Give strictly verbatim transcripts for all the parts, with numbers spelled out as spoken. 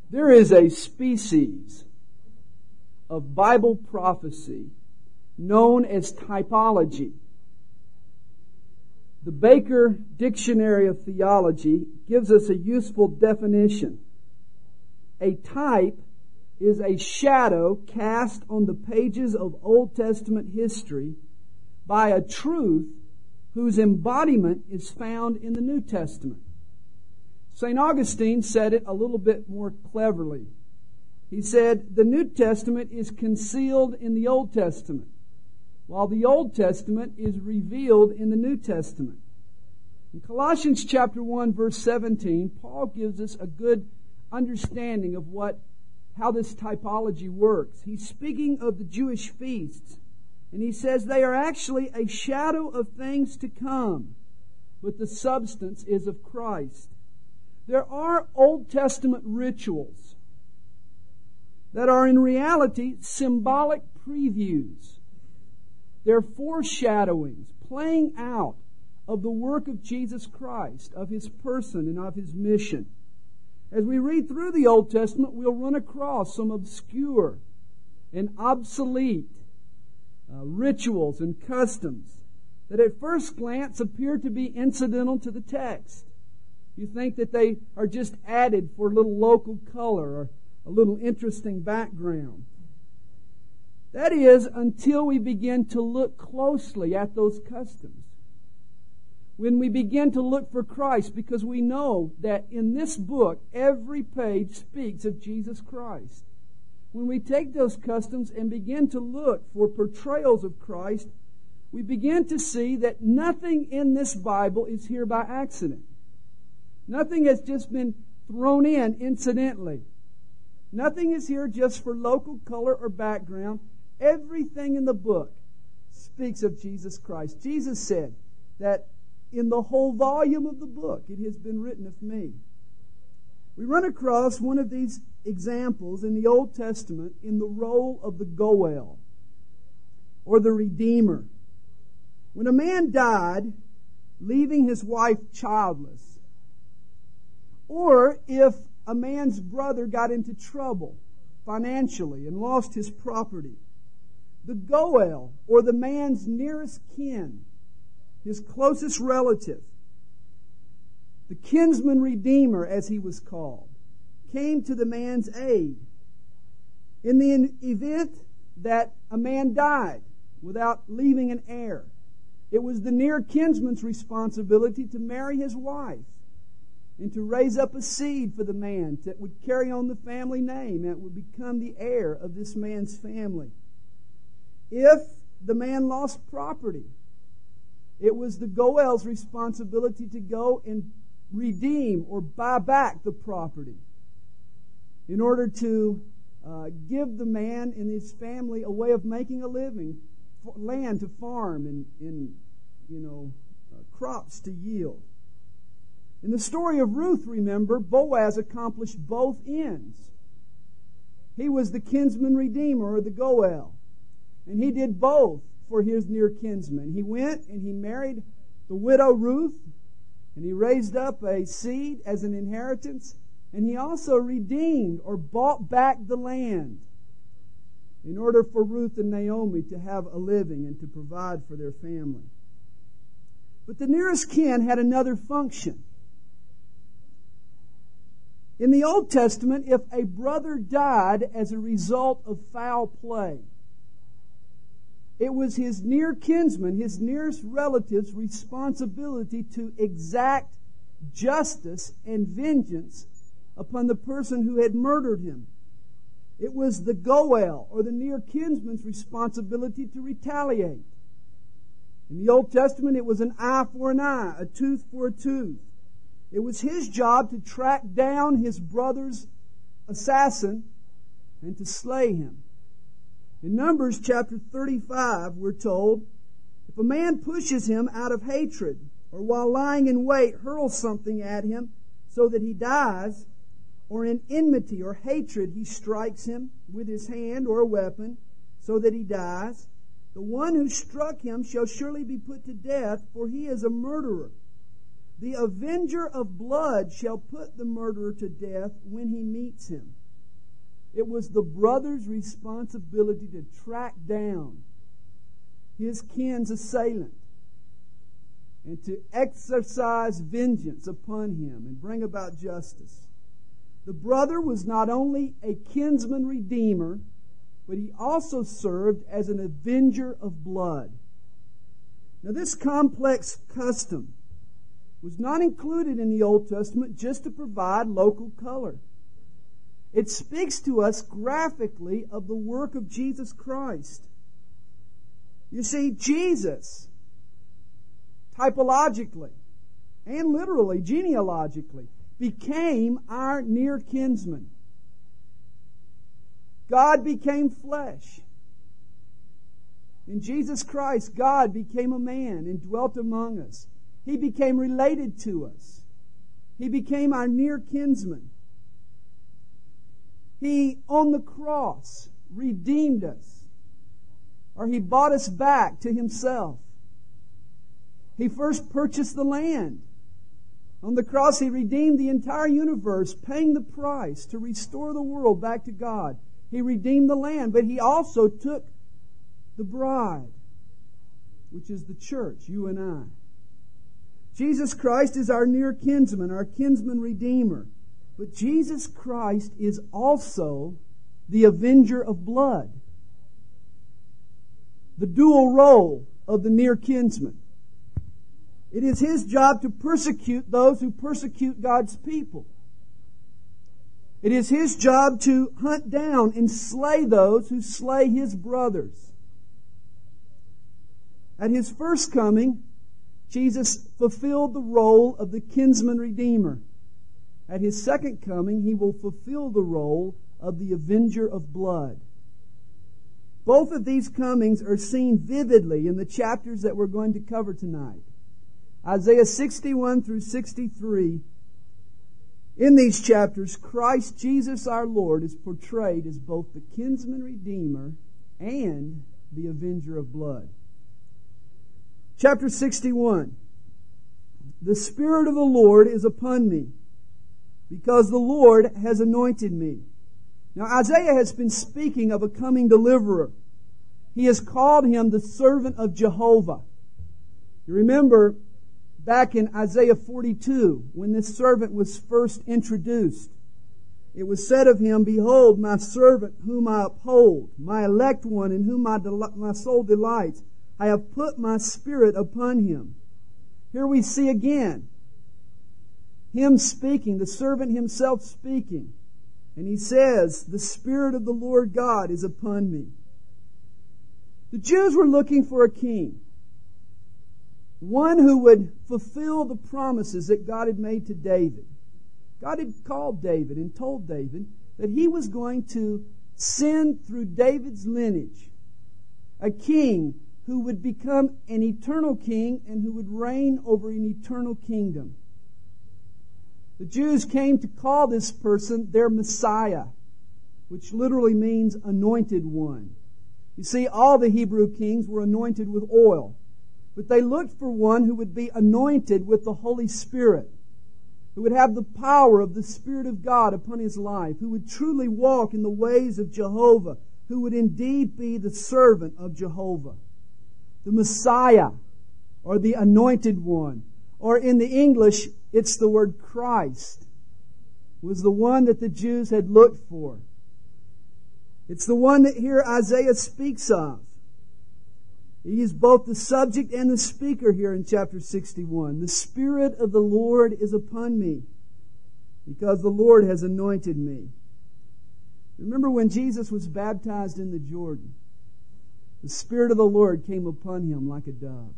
There is a species of Bible prophecy known as typology. The Baker Dictionary of Theology gives us a useful definition. A type is a shadow cast on the pages of Old Testament history by a truth whose embodiment is found in the New Testament. Saint Augustine said it a little bit more cleverly. He said, the New Testament is concealed in the Old Testament, while the Old Testament is revealed in the New Testament. In Colossians chapter one, verse seventeen, Paul gives us a good understanding of what how this typology works. He's speaking of the Jewish feasts, and he says they are actually a shadow of things to come, but the substance is of Christ. There are Old Testament rituals that are in reality symbolic previews. They're foreshadowings, playing out of the work of Jesus Christ, of His person and of His mission. As we read through the Old Testament, we'll run across some obscure and obsolete uh, rituals and customs that at first glance appear to be incidental to the text. You think that they are just added for a little local color or a little interesting background. That is, until we begin to look closely at those customs. When we begin to look for Christ, because we know that in this book, every page speaks of Jesus Christ. When we take those customs and begin to look for portrayals of Christ, we begin to see that nothing in this Bible is here by accident. Nothing has just been thrown in incidentally. Nothing is here just for local color or background. Everything in the book speaks of Jesus Christ. Jesus said that in the whole volume of the book, it has been written of me. We run across one of these examples in the Old Testament in the role of the Goel, or the Redeemer. When a man died, leaving his wife childless, or if a man's brother got into trouble financially and lost his property, the Goel, or the man's nearest kin, his closest relative, the kinsman redeemer, as he was called, came to the man's aid. In the event that a man died without leaving an heir, it was the near kinsman's responsibility to marry his wife and to raise up a seed for the man that would carry on the family name and would become the heir of this man's family. If the man lost property, it was the Goel's responsibility to go and redeem or buy back the property in order to uh, give the man and his family a way of making a living, land to farm and, and you know, uh, crops to yield. In the story of Ruth, remember, Boaz accomplished both ends. He was the kinsman redeemer, or the Goel, and he did both for his near kinsman. He went and he married the widow Ruth, and he raised up a seed as an inheritance, and he also redeemed or bought back the land in order for Ruth and Naomi to have a living and to provide for their family. But the nearest kin had another function. In the Old Testament, if a brother died as a result of foul play, it was his near kinsman, his nearest relative's responsibility to exact justice and vengeance upon the person who had murdered him. It was the Goel, or the near kinsman's responsibility to retaliate. In the Old Testament, it was an eye for an eye, a tooth for a tooth. It was his job to track down his brother's assassin and to slay him. In Numbers chapter thirty-five, we're told, if a man pushes him out of hatred, or while lying in wait hurls something at him so that he dies, or in enmity or hatred he strikes him with his hand or a weapon so that he dies, the one who struck him shall surely be put to death, for he is a murderer. The avenger of blood shall put the murderer to death when he meets him. It was the brother's responsibility to track down his kin's assailant and to exercise vengeance upon him and bring about justice. The brother was not only a kinsman redeemer, but he also served as an avenger of blood. Now, this complex custom was not included in the Old Testament just to provide local color. It speaks to us graphically of the work of Jesus Christ. You see, Jesus, typologically and literally, genealogically, became our near kinsman. God became flesh. In Jesus Christ, God became a man and dwelt among us. He became related to us. He became our near kinsman. He, on the cross, redeemed us. Or He bought us back to Himself. He first purchased the land. On the cross, He redeemed the entire universe, paying the price to restore the world back to God. He redeemed the land, but He also took the bride, which is the church, you and I. Jesus Christ is our near kinsman, our kinsman redeemer. But Jesus Christ is also the avenger of blood. The dual role of the near kinsman. It is His job to persecute those who persecute God's people. It is His job to hunt down and slay those who slay His brothers. At His first coming, Jesus fulfilled the role of the kinsman redeemer. At His second coming, He will fulfill the role of the avenger of blood. Both of these comings are seen vividly in the chapters that we're going to cover tonight. Isaiah sixty-one through sixty-three. In these chapters, Christ Jesus our Lord is portrayed as both the kinsman redeemer and the avenger of blood. Chapter sixty-one. The Spirit of the Lord is upon me, because the Lord has anointed me. Now, Isaiah has been speaking of a coming deliverer. He has called Him the servant of Jehovah. You remember back in Isaiah forty-two, when this servant was first introduced, it was said of Him, "Behold, my servant whom I uphold, my elect one in whom my, del- my soul delights. I have put my Spirit upon Him." Here we see again Him speaking, the servant himself speaking. And He says, "The Spirit of the Lord God is upon me." The Jews were looking for a king. One who would fulfill the promises that God had made to David. God had called David and told David that He was going to send through David's lineage a king who would become an eternal king and who would reign over an eternal kingdom. The Jews came to call this person their Messiah, which literally means anointed one. You see, all the Hebrew kings were anointed with oil, but they looked for one who would be anointed with the Holy Spirit, who would have the power of the Spirit of God upon his life, who would truly walk in the ways of Jehovah, who would indeed be the servant of Jehovah. The Messiah, or the Anointed One, or in the English, it's the word Christ, was the one that the Jews had looked for. It's the one that here Isaiah speaks of. He is both the subject and the speaker here in chapter sixty-one. The Spirit of the Lord is upon me, because the Lord has anointed me. Remember when Jesus was baptized in the Jordan? The Spirit of the Lord came upon Him like a dove.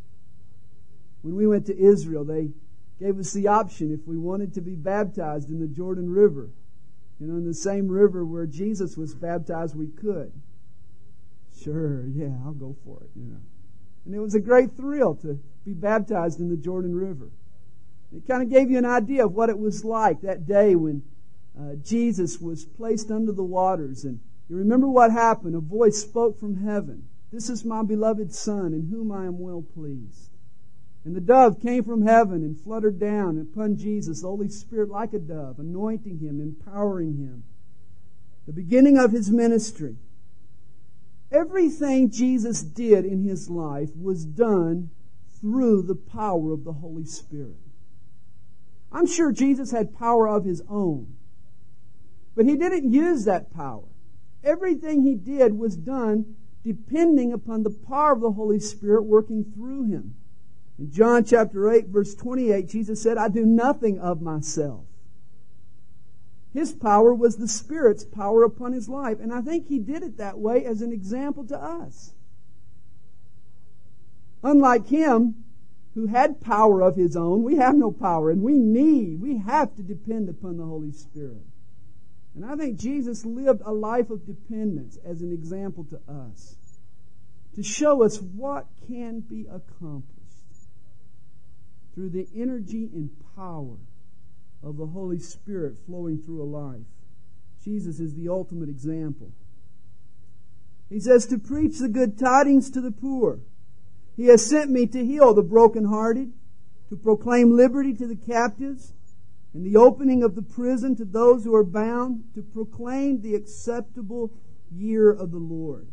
When we went to Israel, they gave us the option if we wanted to be baptized in the Jordan River. You know, in the same river where Jesus was baptized, we could. Sure, yeah, I'll go for it, you know. And it was a great thrill to be baptized in the Jordan River. It kind of gave you an idea of what it was like that day when uh, Jesus was placed under the waters. And you remember what happened. A voice spoke from heaven. "This is my beloved Son, in whom I am well pleased." And the dove came from heaven and fluttered down upon Jesus, the Holy Spirit like a dove, anointing Him, empowering Him. The beginning of His ministry. Everything Jesus did in His life was done through the power of the Holy Spirit. I'm sure Jesus had power of His own, but He didn't use that power. Everything He did was done depending upon the power of the Holy Spirit working through Him. In John chapter eight, verse twenty-eight, Jesus said, I do nothing of myself. His power was the Spirit's power upon His life. And I think He did it that way as an example to us. Unlike Him, who had power of His own, we have no power. And we need, we have to depend upon the Holy Spirit. And I think Jesus lived a life of dependence as an example to us, to show us what can be accomplished through the energy and power of the Holy Spirit flowing through a life. Jesus is the ultimate example. He says, to preach the good tidings to the poor. He has sent me to heal the brokenhearted, to proclaim liberty to the captives, and the opening of the prison to those who are bound, to proclaim the acceptable year of the Lord.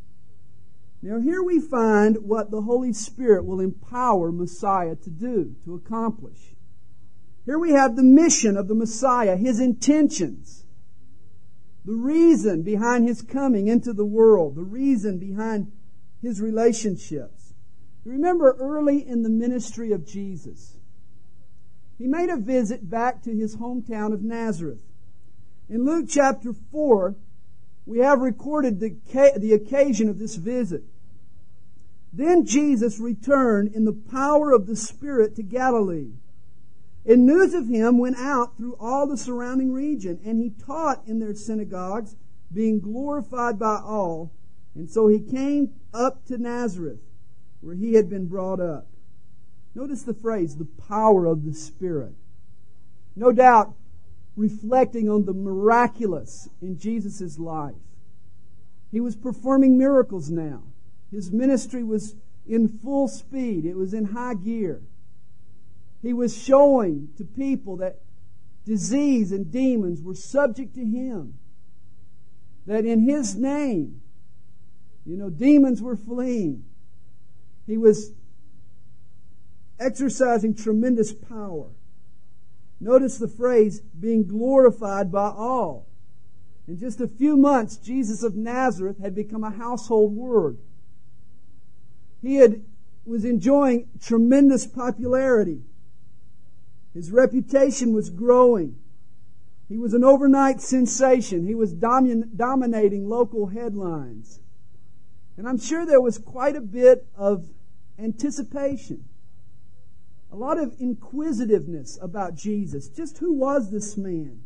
Now here we find what the Holy Spirit will empower Messiah to do, to accomplish. Here we have the mission of the Messiah, His intentions, the reason behind His coming into the world, the reason behind His relationships. You remember early in the ministry of Jesus, He made a visit back to His hometown of Nazareth. In Luke chapter four, we have recorded the, the occasion of this visit. Then Jesus returned in the power of the Spirit to Galilee. And news of Him went out through all the surrounding region, and He taught in their synagogues, being glorified by all. And so He came up to Nazareth, where He had been brought up. Notice the phrase, the power of the Spirit. No doubt, reflecting on the miraculous in Jesus' life. He was performing miracles now. His ministry was in full speed. It was in high gear. He was showing to people that disease and demons were subject to Him. That in His name, you know, demons were fleeing. He was exercising tremendous power. Notice the phrase, being glorified by all. In just a few months, Jesus of Nazareth had become a household word. He had, was enjoying tremendous popularity. His reputation was growing. He was an overnight sensation. He was domin- dominating local headlines. And I'm sure there was quite a bit of anticipation. A lot of inquisitiveness about Jesus. Just who was this man?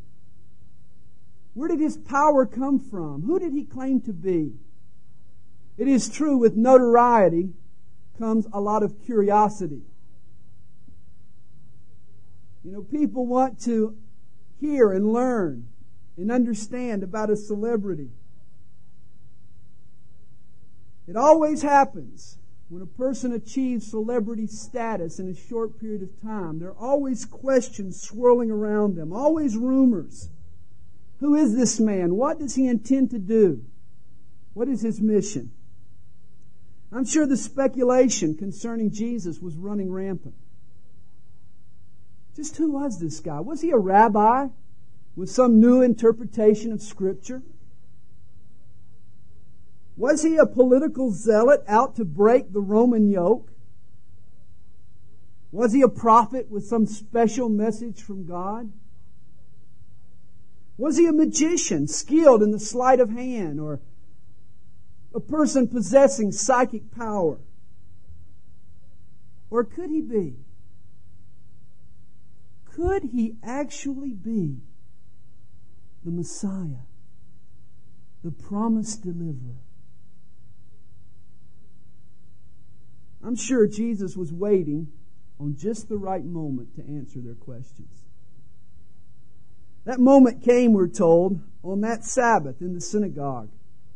Where did His power come from? Who did He claim to be? It is true, with notoriety comes a lot of curiosity. You know, people want to hear and learn and understand about a celebrity. It always happens when a person achieves celebrity status in a short period of time. There are always questions swirling around them, always rumors. Who is this man? What does he intend to do? What is his mission? I'm sure the speculation concerning Jesus was running rampant. Just who was this guy? Was he a rabbi with some new interpretation of Scripture? Was he a political zealot out to break the Roman yoke? Was he a prophet with some special message from God? Was he a magician skilled in the sleight of hand, or a person possessing psychic power? Or could he be? Could he actually be the Messiah, the promised deliverer? I'm sure Jesus was waiting on just the right moment to answer their questions. That moment came, we're told, on that Sabbath in the synagogue.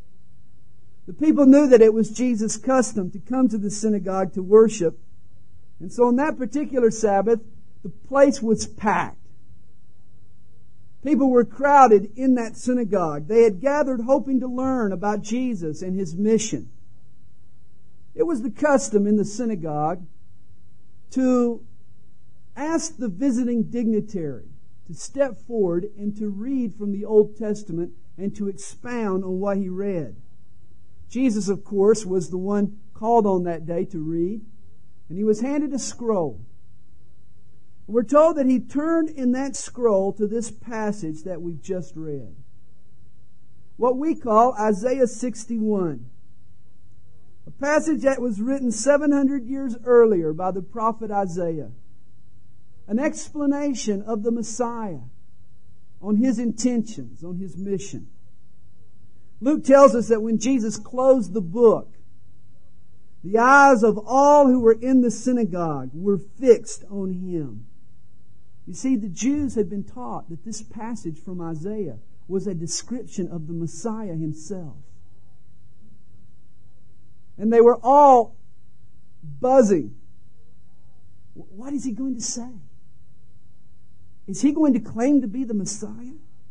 The people knew that it was Jesus' custom to come to the synagogue to worship, And so on that particular Sabbath, the place was packed. People were crowded in that synagogue. They had gathered hoping to learn about Jesus and His mission. It was the custom in the synagogue to ask the visiting dignitary to step forward and to read from the Old Testament and to expound on what he read. Jesus, of course, was the one called on that day to read, and He was handed a scroll. We're told that He turned in that scroll to this passage that we've just read. What we call Isaiah sixty-one. A passage that was written seven hundred years earlier by the prophet Isaiah. An explanation of the Messiah, on His intentions, on His mission. Luke tells us that when Jesus closed the book, the eyes of all who were in the synagogue were fixed on Him. You see, the Jews had been taught that this passage from Isaiah was a description of the Messiah Himself. And they were all buzzing. What is He going to say? Is He going to claim to be the Messiah?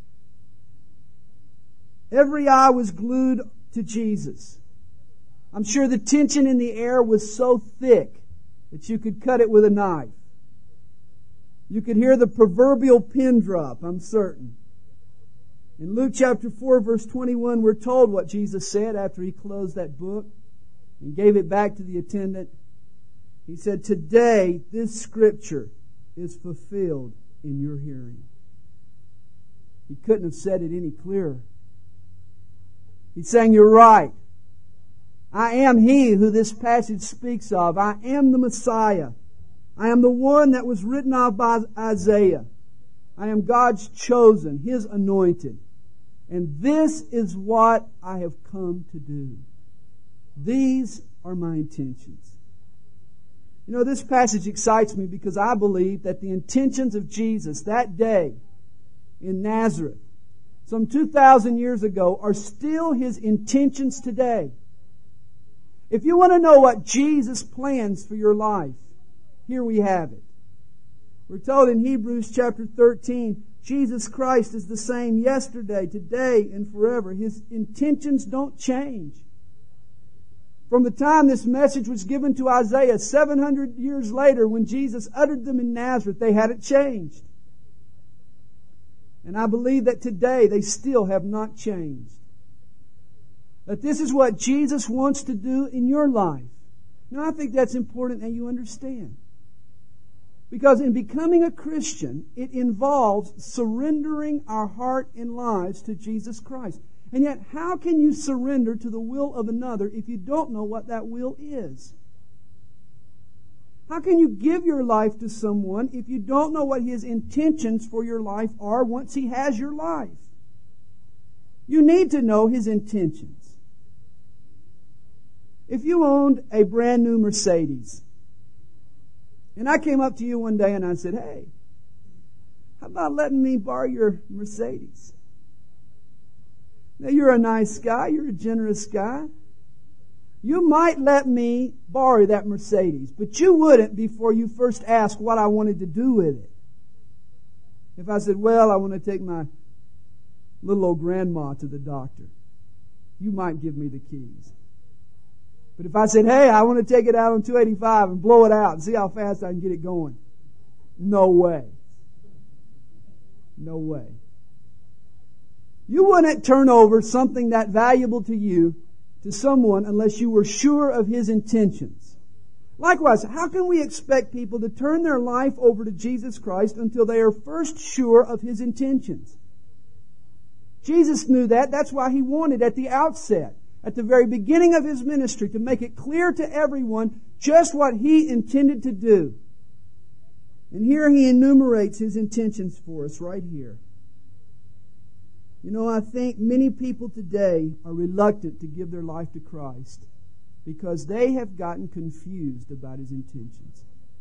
Every eye was glued to Jesus. I'm sure the tension in the air was so thick that you could cut it with a knife. You could hear the proverbial pin drop, I'm certain. In Luke chapter four, verse twenty-one, we're told what Jesus said after He closed that book and gave it back to the attendant. He said, "Today this scripture is fulfilled in your hearing." He couldn't have said it any clearer. He's saying, you're right. I am He who this passage speaks of. I am the Messiah. I am the one that was written of by Isaiah. I am God's chosen, His anointed. And this is what I have come to do. These are my intentions. You know, this passage excites me because I believe that the intentions of Jesus that day in Nazareth, some two thousand years ago, are still His intentions today. If you want to know what Jesus plans for your life, here we have it. We're told in Hebrews chapter thirteen, Jesus Christ is the same yesterday, today, and forever. His intentions don't change. From the time this message was given to Isaiah, seven hundred years later, when Jesus uttered them in Nazareth, they hadn't changed. And I believe that today they still have not changed. That this is what Jesus wants to do in your life. Now, I think that's important that you understand. Because in becoming a Christian, it involves surrendering our heart and lives to Jesus Christ. And yet, how can you surrender to the will of another if you don't know what that will is? How can you give your life to someone if you don't know what His intentions for your life are once He has your life? You need to know His intentions. If you owned a brand new Mercedes, and I came up to you one day and I said, "Hey, how about letting me borrow your Mercedes?" Now, you're a nice guy. You're a generous guy. You might let me borrow that Mercedes, but you wouldn't before you first asked what I wanted to do with it. If I said, "Well, I want to take my little old grandma to the doctor," you might give me the keys. But if I said, "Hey, I want to take it out on two eighty-five and blow it out and see how fast I can get it going," no way. No way. You wouldn't turn over something that valuable to you to someone unless you were sure of His intentions. Likewise, how can we expect people to turn their life over to Jesus Christ until they are first sure of His intentions? Jesus knew that. That's why He wanted at the outset, at the very beginning of His ministry, to make it clear to everyone just what He intended to do. And here He enumerates His intentions for us right here. You know, I think many people today are reluctant to give their life to Christ because they have gotten confused about His intentions.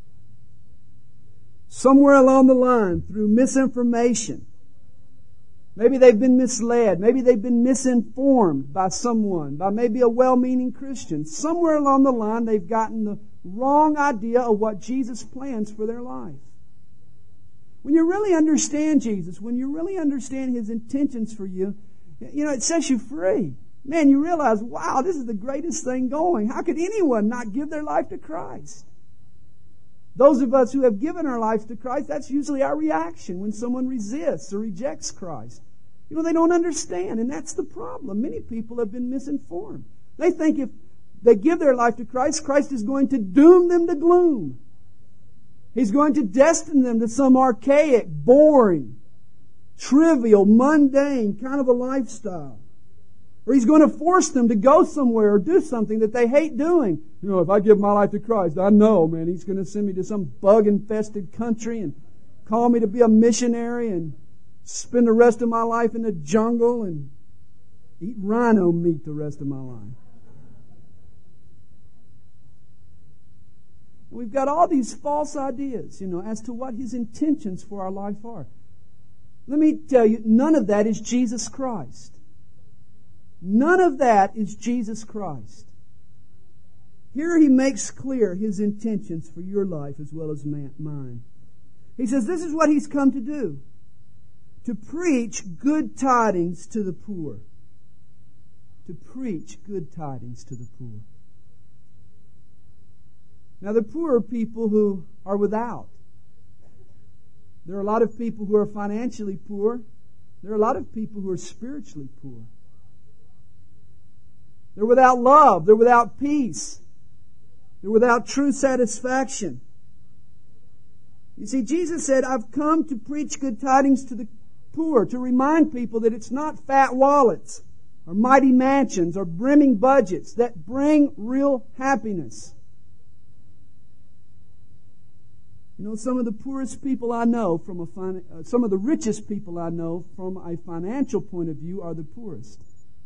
Somewhere along the line, through misinformation, maybe they've been misled, maybe they've been misinformed by someone, by maybe a well-meaning Christian. Somewhere along the line, they've gotten the wrong idea of what Jesus plans for their life. When you really understand Jesus, when you really understand His intentions for you, you know, it sets you free. Man, you realize, wow, this is the greatest thing going. How could anyone not give their life to Christ? Those of us who have given our lives to Christ, that's usually our reaction when someone resists or rejects Christ. You know, they don't understand, and that's the problem. Many people have been misinformed. They think if they give their life to Christ, Christ is going to doom them to gloom. He's going to destine them to some archaic, boring, trivial, mundane kind of a lifestyle. Or He's going to force them to go somewhere or do something that they hate doing. You know, if I give my life to Christ, I know, man, He's going to send me to some bug-infested country and call me to be a missionary and spend the rest of my life in the jungle and eat rhino meat the rest of my life. We've got all these false ideas, you know, as to what His intentions for our life are. Let me tell you, none of that is Jesus Christ. None of that is Jesus Christ. Here He makes clear His intentions for your life as well as mine. He says this is what He's come to do. To preach good tidings to the poor. To preach good tidings to the poor. Now the poor are people who are without. There are a lot of people who are financially poor. There are a lot of people who are spiritually poor. They're without love. They're without peace. They're without true satisfaction. You see, Jesus said, I've come to preach good tidings to the poor, to remind people that it's not fat wallets or mighty mansions or brimming budgets that bring real happiness. You know, some of the poorest people I know from a fin- uh, some of the richest people I know from a financial point of view are the poorest.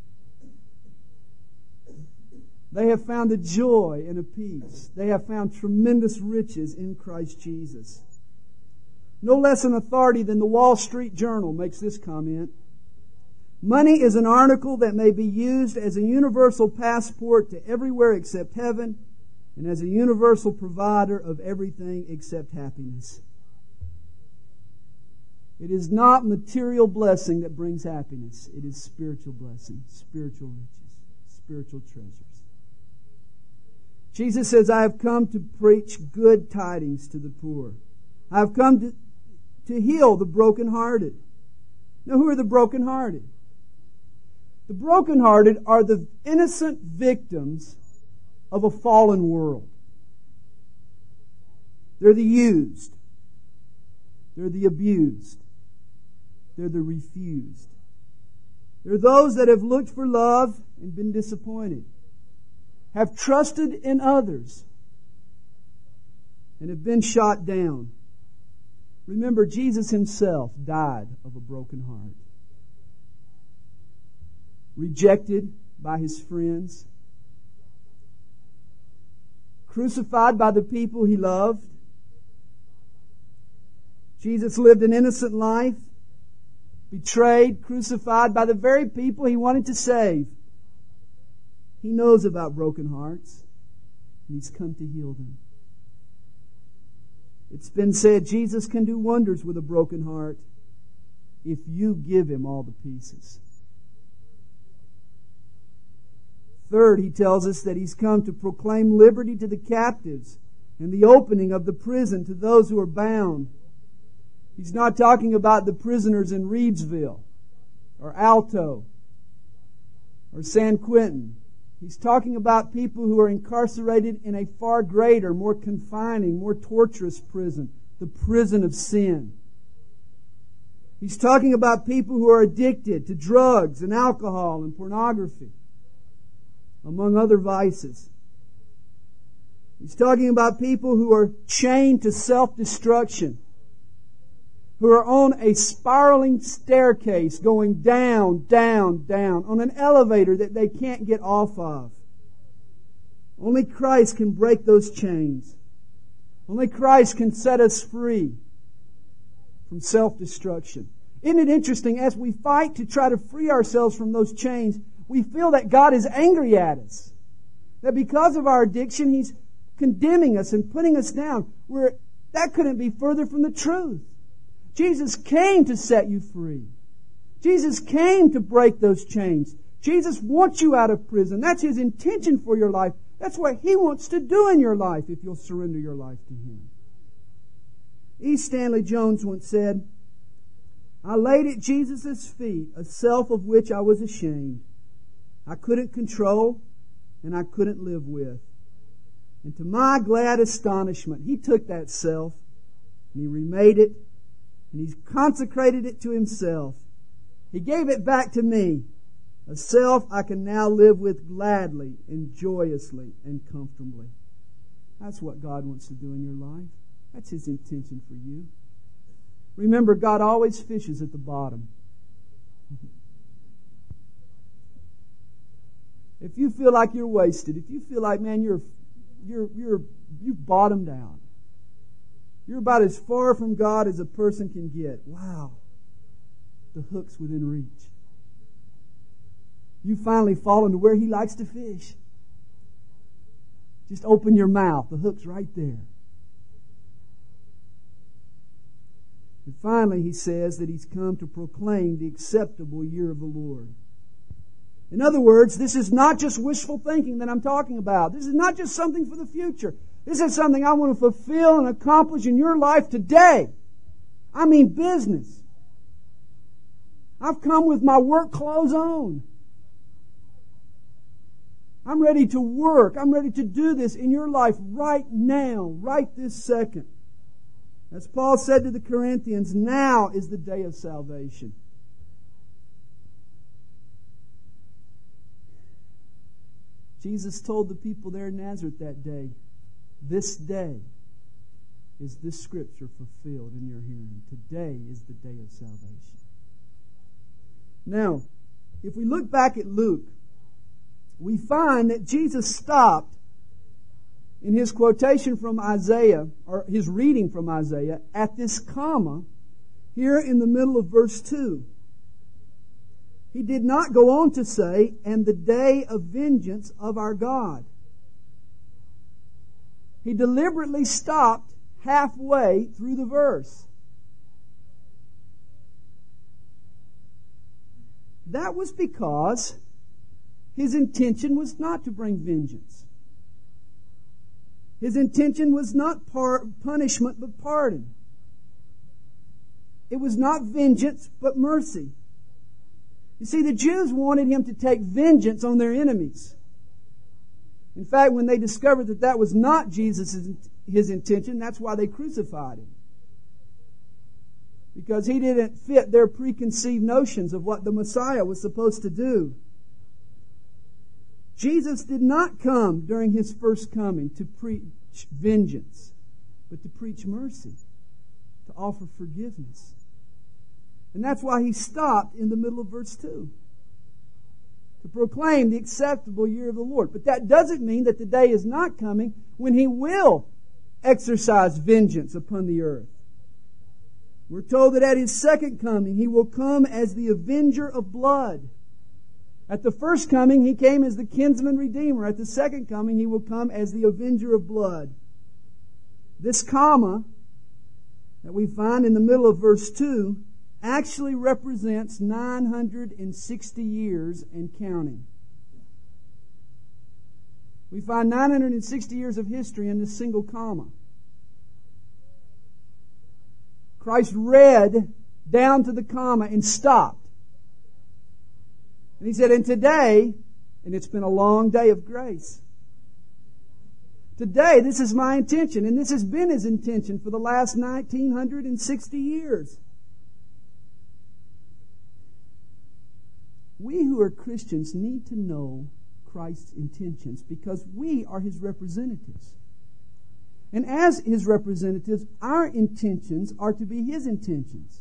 They have found a joy and a peace. They have found tremendous riches in Christ Jesus. No less an authority than the Wall Street Journal makes this comment. Money is an article that may be used as a universal passport to everywhere except heaven, and as a universal provider of everything except happiness. It is not material blessing that brings happiness. It is spiritual blessing, spiritual riches, spiritual treasures. Jesus says, I have come to preach good tidings to the poor. I have come to, to heal the brokenhearted. Now, who are the brokenhearted? The brokenhearted are the innocent victims of a fallen world. They're the used. They're the abused. They're the refused. They're those that have looked for love and been disappointed, have trusted in others, and have been shot down. Remember, Jesus Himself died of a broken heart. Rejected by His friends. Crucified by the people He loved. Jesus lived an innocent life. Betrayed, crucified by the very people He wanted to save. He knows about broken hearts, and He's come to heal them. It's been said Jesus can do wonders with a broken heart if you give Him all the pieces. Third, He tells us that He's come to proclaim liberty to the captives and the opening of the prison to those who are bound. He's not talking about the prisoners in Reedsville or Alto or San Quentin. He's talking about people who are incarcerated in a far greater, more confining, more torturous prison, the prison of sin. He's talking about people who are addicted to drugs and alcohol and pornography, among other vices. He's talking about people who are chained to self-destruction, who are on a spiraling staircase going down, down, down, on an elevator that they can't get off of. Only Christ can break those chains. Only Christ can set us free from self-destruction. Isn't it interesting, as we fight to try to free ourselves from those chains, we feel that God is angry at us. That because of our addiction, He's condemning us and putting us down, where that couldn't be further from the truth. Jesus came to set you free. Jesus came to break those chains. Jesus wants you out of prison. That's His intention for your life. That's what He wants to do in your life if you'll surrender your life to Him. E. Stanley Jones once said, I laid at Jesus' feet a self of which I was ashamed. I couldn't control and I couldn't live with. And to my glad astonishment, He took that self and He remade it and He's consecrated it to Himself. He gave it back to me, a self I can now live with gladly and joyously and comfortably. That's what God wants to do in your life. That's His intention for you. Remember, God always fishes at the bottom. If you feel like you're wasted, if you feel like, man, you're you're you're you've bottomed out, you're about as far from God as a person can get. Wow, the hook's within reach. You finally fallen to where He likes to fish. Just open your mouth. The hook's right there. And finally, He says that He's come to proclaim the acceptable year of the Lord. In other words, this is not just wishful thinking that I'm talking about. This is not just something for the future. This is something I want to fulfill and accomplish in your life today. I mean business. I've come with my work clothes on. I'm ready to work. I'm ready to do this in your life right now, right this second. As Paul said to the Corinthians, now is the day of salvation. Jesus told the people there in Nazareth that day, this day is this scripture fulfilled in your hearing. Today is the day of salvation. Now, if we look back at Luke, we find that Jesus stopped in his quotation from Isaiah, or his reading from Isaiah, at this comma here in the middle of verse two. He did not go on to say, and the day of vengeance of our God. He deliberately stopped halfway through the verse. That was because His intention was not to bring vengeance. His intention was not par- punishment, but pardon. It was not vengeance, but mercy. You see, the Jews wanted Him to take vengeance on their enemies. In fact, when they discovered that that was not Jesus' his intention, that's why they crucified Him. Because He didn't fit their preconceived notions of what the Messiah was supposed to do. Jesus did not come during His first coming to preach vengeance, but to preach mercy, to offer forgiveness. And that's why He stopped in the middle of verse two. To proclaim the acceptable year of the Lord. But that doesn't mean that the day is not coming when He will exercise vengeance upon the earth. We're told that at His second coming, He will come as the avenger of blood. At the first coming, He came as the kinsman redeemer. At the second coming, He will come as the avenger of blood. This comma that we find in the middle of verse two actually represents nine hundred sixty years and counting. We find nine hundred sixty years of history in this single comma. Christ read down to the comma and stopped. And He said, and today, and it's been a long day of grace. Today, this is my intention, and this has been His intention for the last one thousand nine hundred sixty years. We who are Christians need to know Christ's intentions because we are His representatives. And as His representatives, our intentions are to be His intentions.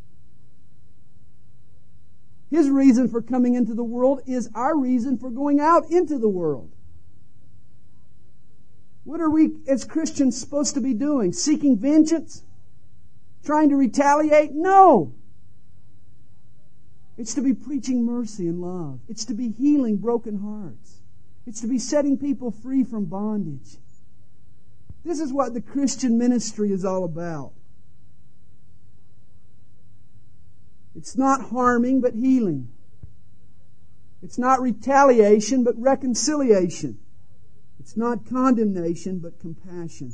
His reason for coming into the world is our reason for going out into the world. What are we as Christians supposed to be doing? Seeking vengeance? Trying to retaliate? No! It's to be preaching mercy and love. It's to be healing broken hearts. It's to be setting people free from bondage. This is what the Christian ministry is all about. It's not harming, but healing. It's not retaliation, but reconciliation. It's not condemnation, but compassion.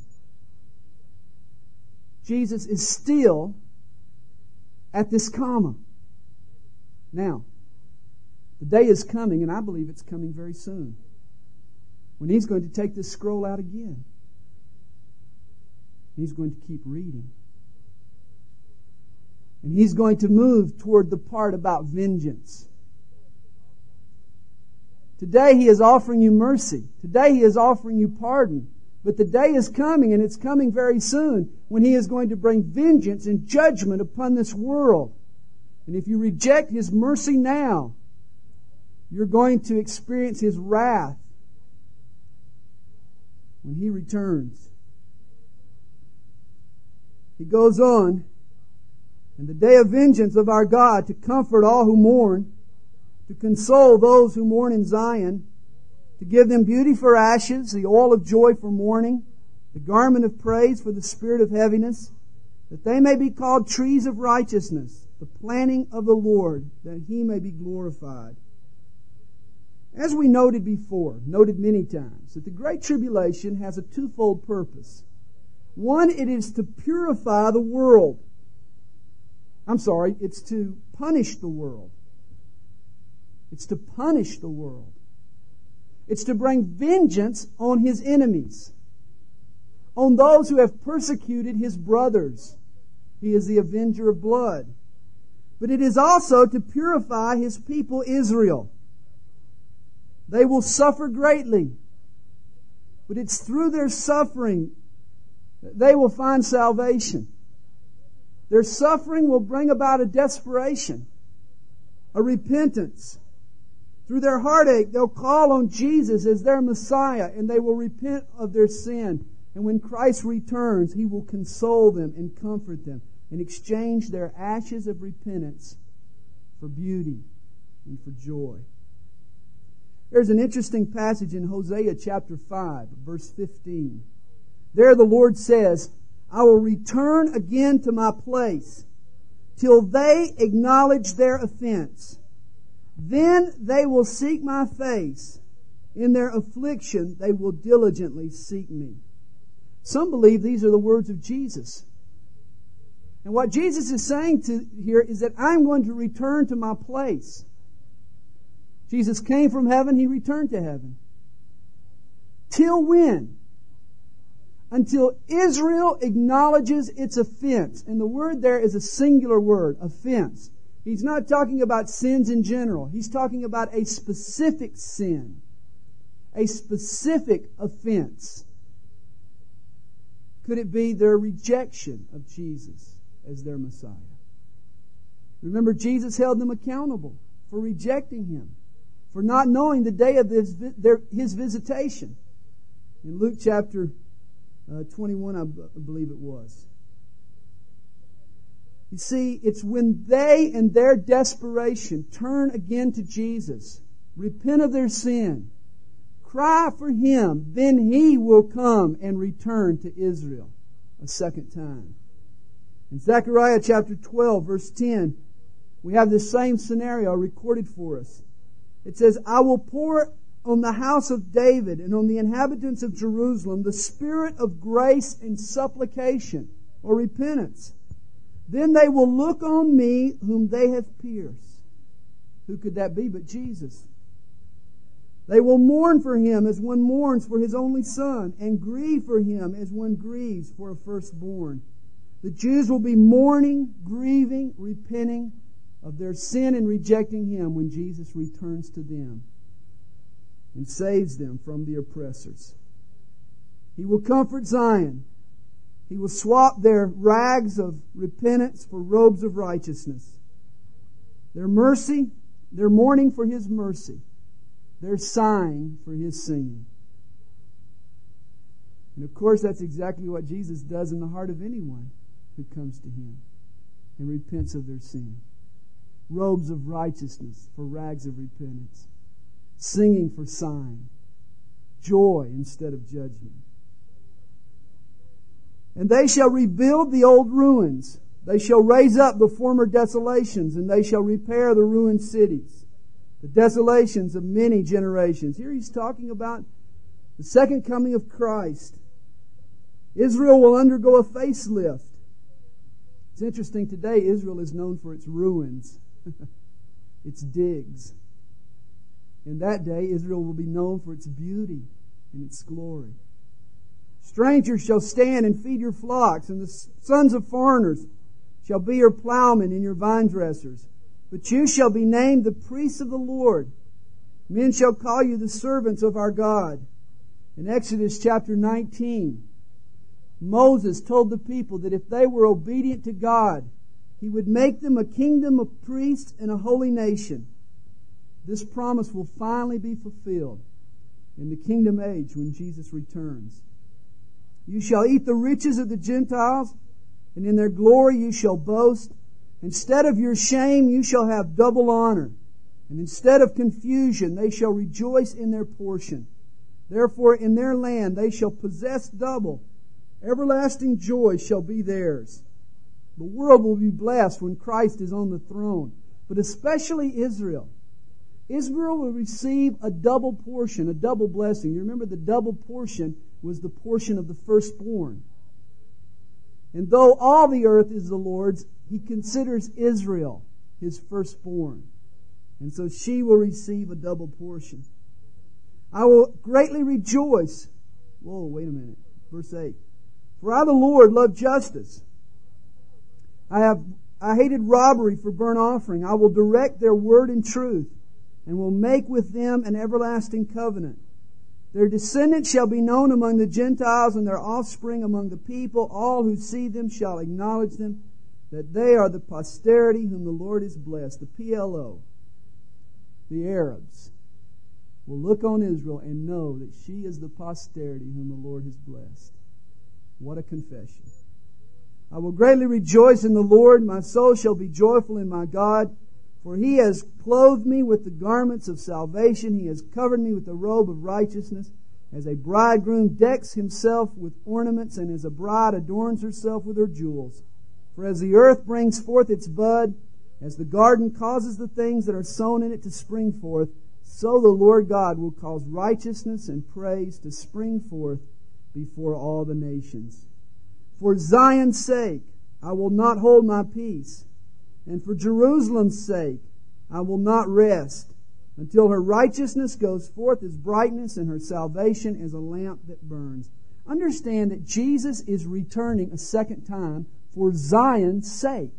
Jesus is still at this comma. Now, the day is coming, and I believe it's coming very soon, when He's going to take this scroll out again. He's going to keep reading. And He's going to move toward the part about vengeance. Today He is offering you mercy. Today He is offering you pardon. But the day is coming, and it's coming very soon, when He is going to bring vengeance and judgment upon this world. And if you reject His mercy now, you're going to experience His wrath when He returns. He goes on, and the day of vengeance of our God, to comfort all who mourn, to console those who mourn in Zion, to give them beauty for ashes, the oil of joy for mourning, the garment of praise for the spirit of heaviness, that they may be called trees of righteousness, the planting of the Lord, that He may be glorified. As we noted before, noted many times, that the Great Tribulation has a twofold purpose. One, it is to purify the world. I'm sorry, it's to punish the world. It's to punish the world. It's to bring vengeance on His enemies, on those who have persecuted His brothers. He is the avenger of blood. But it is also to purify His people Israel. They will suffer greatly, but it's through their suffering that they will find salvation. Their suffering will bring about a desperation, a repentance. Through their heartache, they'll call on Jesus as their Messiah, and they will repent of their sin. And when Christ returns, He will console them and comfort them and exchange their ashes of repentance for beauty and for joy. There's an interesting passage in Hosea chapter five, verse fifteen. There the Lord says, I will return again to my place till they acknowledge their offense. Then they will seek my face. In their affliction, they will diligently seek me. Some believe these are the words of Jesus. And what Jesus is saying to here is that I'm going to return to my place. Jesus came from heaven, He returned to heaven. Till when? Until Israel acknowledges its offense. And the word there is a singular word, offense. He's not talking about sins in general. He's talking about a specific sin. A specific offense. Could it be their rejection of Jesus as their Messiah? Remember, Jesus held them accountable for rejecting Him, for not knowing the day of His, their, his visitation. In Luke chapter uh, twenty-one, I, b- I believe it was. You see, it's when they in their desperation turn again to Jesus, repent of their sin, cry for Him, then He will come and return to Israel a second time. In Zechariah chapter twelve, verse ten, we have this same scenario recorded for us. It says, I will pour on the house of David and on the inhabitants of Jerusalem the spirit of grace and supplication, or repentance. Then they will look on me whom they have pierced. Who could that be but Jesus? They will mourn for Him as one mourns for his only son, and grieve for Him as one grieves for a firstborn. The Jews will be mourning, grieving, repenting of their sin and rejecting Him when Jesus returns to them and saves them from the oppressors. He will comfort Zion. He will swap their rags of repentance for robes of righteousness. Their mercy, their mourning for His mercy. Their sighing for His singing. And of course, that's exactly what Jesus does in the heart of anyone who comes to Him and repents of their sin. Robes of righteousness for rags of repentance. Singing for sighing. Joy instead of judgment. And they shall rebuild the old ruins. They shall raise up the former desolations, and they shall repair the ruined cities, the desolations of many generations. Here he's talking about the second coming of Christ. Israel will undergo a facelift. It's interesting, today Israel is known for its ruins, its digs. In that day, Israel will be known for its beauty and its glory. Strangers shall stand and feed your flocks, and the sons of foreigners shall be your plowmen and your vine dressers. But you shall be named the priests of the Lord. Men shall call you the servants of our God. In Exodus chapter nineteen, Moses told the people that if they were obedient to God, He would make them a kingdom of priests and a holy nation. This promise will finally be fulfilled in the kingdom age when Jesus returns. You shall eat the riches of the Gentiles, and in their glory you shall boast. Instead of your shame you shall have double honor, and instead of confusion they shall rejoice in their portion. Therefore in their land they shall possess double. Everlasting joy shall be theirs. The world will be blessed when Christ is on the throne, but especially Israel. Israel will receive a double portion, a double blessing. You remember the double portion was the portion of the firstborn. And though all the earth is the Lord's, He considers Israel His firstborn. And so she will receive a double portion. I will greatly rejoice. Whoa, wait a minute. Verse eight. For I, the Lord, love justice. I have I hated robbery for burnt offering. I will direct their word in truth, and will make with them an everlasting covenant. Their descendants shall be known among the Gentiles, and their offspring among the people. All who see them shall acknowledge them, that they are the posterity whom the Lord has blessed. The P L O, the Arabs, will look on Israel and know that she is the posterity whom the Lord has blessed. What a confession. I will greatly rejoice in the Lord. My soul shall be joyful in my God. For He has clothed me with the garments of salvation. He has covered me with the robe of righteousness. As a bridegroom decks himself with ornaments, and as a bride adorns herself with her jewels. For as the earth brings forth its bud, as the garden causes the things that are sown in it to spring forth, so the Lord God will cause righteousness and praise to spring forth before all the nations. For Zion's sake, I will not hold my peace. And for Jerusalem's sake, I will not rest until her righteousness goes forth as brightness and her salvation as a lamp that burns. Understand that Jesus is returning a second time for Zion's sake.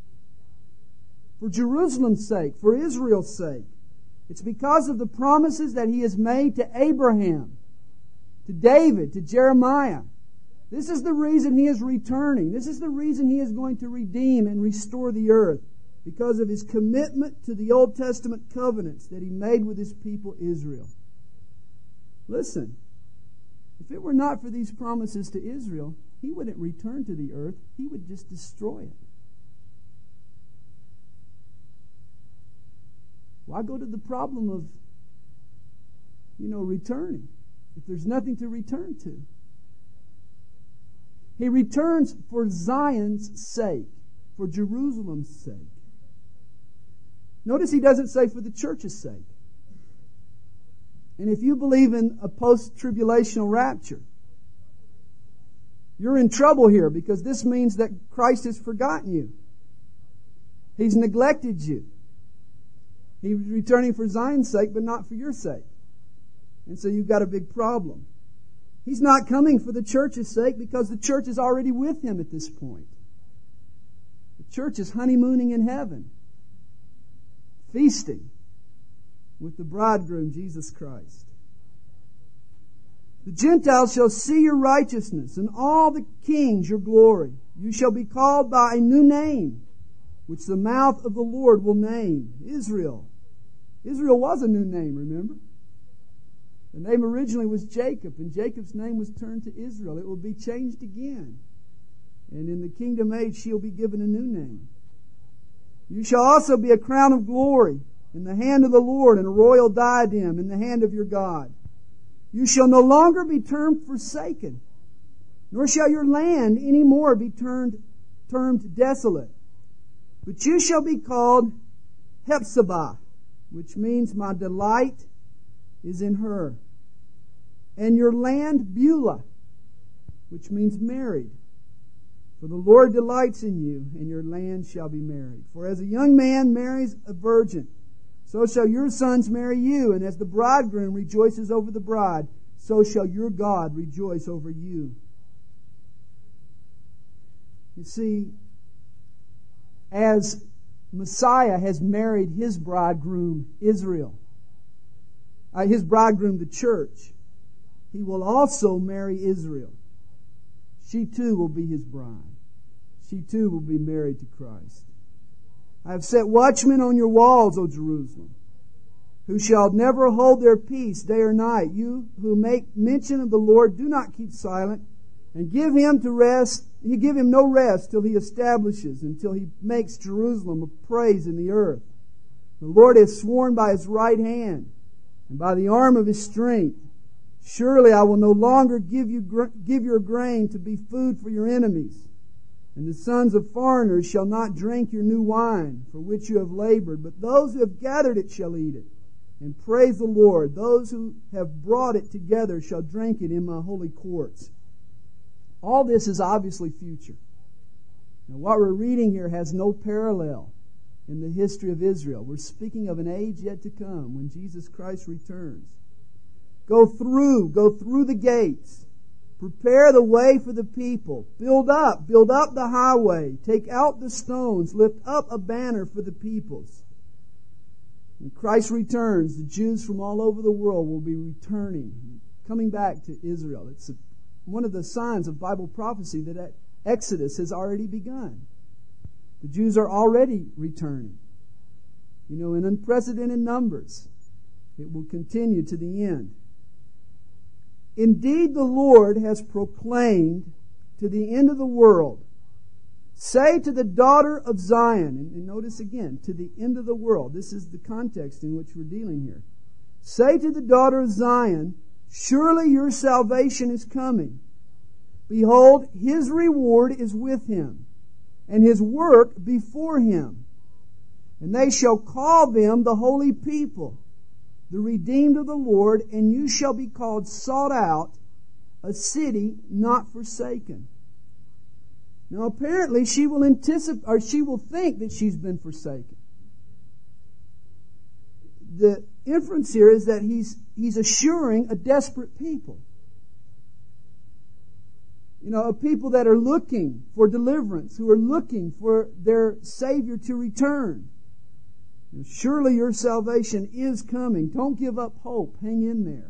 For Jerusalem's sake, for Israel's sake. It's because of the promises that He has made to Abraham, to David, to Jeremiah. This is the reason He is returning. This is the reason He is going to redeem and restore the earth, because of His commitment to the Old Testament covenants that He made with His people Israel. Listen, if it were not for these promises to Israel, He wouldn't return to the earth. He would just destroy it. Why go to the problem of, you know, returning if there's nothing to return to? He returns for Zion's sake, for Jerusalem's sake. Notice He doesn't say for the church's sake. And if you believe in a post-tribulational rapture, you're in trouble here, because this means that Christ has forgotten you. He's neglected you. He's returning for Zion's sake, but not for your sake. And so you've got a big problem. He's not coming for the church's sake, because the church is already with Him at this point. The church is honeymooning in heaven, feasting with the bridegroom, Jesus Christ. The Gentiles shall see your righteousness, and all the kings your glory. You shall be called by a new name, which the mouth of the Lord will name. Israel. Israel was a new name, remember? The name originally was Jacob, and Jacob's name was turned to Israel. It will be changed again. And in the kingdom age, she'll be given a new name. You shall also be a crown of glory in the hand of the Lord, and a royal diadem in the hand of your God. You shall no longer be termed forsaken, nor shall your land any more be turned, termed desolate. But you shall be called Hephzibah, which means my delight is in her. And your land Beulah, which means married. For the Lord delights in you, and your land shall be married. For as a young man marries a virgin, so shall your sons marry you. And as the bridegroom rejoices over the bride, so shall your God rejoice over you. You see, as Messiah has married his bridegroom, Israel, uh, his bridegroom, the church, he will also marry Israel. She too will be his bride. She too will be married to Christ. I have set watchmen on your walls, O Jerusalem, who shall never hold their peace day or night. You who make mention of the Lord, do not keep silent, and give him to rest. He give him no rest till he establishes, until he makes Jerusalem a praise in the earth. The Lord has sworn by his right hand, and by the arm of his strength. Surely I will no longer give you give your grain to be food for your enemies. And the sons of foreigners shall not drink your new wine, for which you have labored, but those who have gathered it shall eat it. And praise the Lord. Those who have brought it together shall drink it in my holy courts. All this is obviously future. Now, what we're reading here has no parallel in the history of Israel. We're speaking of an age yet to come when Jesus Christ returns. Go through, go through the gates. Prepare the way for the people. Build up, build up the highway. Take out the stones. Lift up a banner for the peoples. When Christ returns, the Jews from all over the world will be returning, coming back to Israel. It's a, one of the signs of Bible prophecy that Exodus has already begun. The Jews are already returning. You know, in unprecedented numbers. It will continue to the end. Indeed, the Lord has proclaimed to the end of the world, say to the daughter of Zion, and notice again, to the end of the world. This is the context in which we're dealing here. Say to the daughter of Zion, surely your salvation is coming. Behold, his reward is with him, and his work before him. And they shall call them the holy people, the redeemed of the Lord, and you shall be called sought out, a city not forsaken. Now apparently she will anticipate, or she will think that she's been forsaken. The inference here is that he's, he's assuring a desperate people. You know, a people that are looking for deliverance, who are looking for their Savior to return. Surely your salvation is coming. Don't give up hope. Hang in there.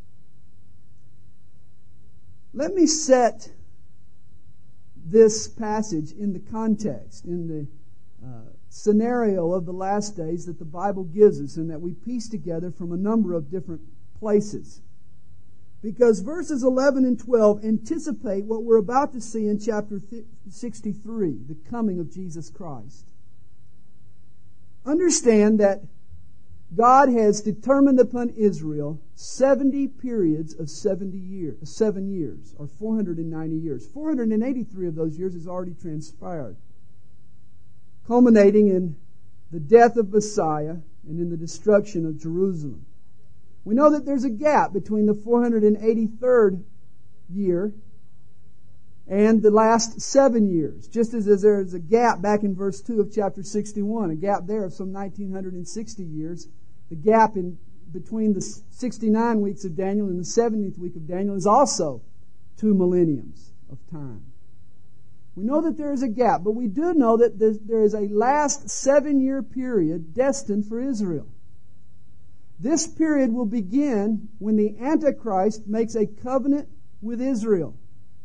Let me set this passage in the context, in the uh, scenario of the last days that the Bible gives us and that we piece together from a number of different places. Because verses eleven and twelve anticipate what we're about to see in chapter sixty-three, the coming of Jesus Christ. Understand that God has determined upon Israel seventy periods of seventy years, seven years, or four hundred ninety years. four hundred eighty-three of those years has already transpired, culminating in the death of Messiah and in the destruction of Jerusalem. We know that there's a gap between the four hundred eighty-third year and the last seven years. Just as there's a gap back in verse two of chapter sixty-one, a gap there of some nineteen sixty years. The gap in between the sixty-nine weeks of Daniel and the seventieth week of Daniel is also two millenniums of time. We know that there is a gap, but we do know that there is a last seven-year period destined for Israel. This period will begin when the Antichrist makes a covenant with Israel.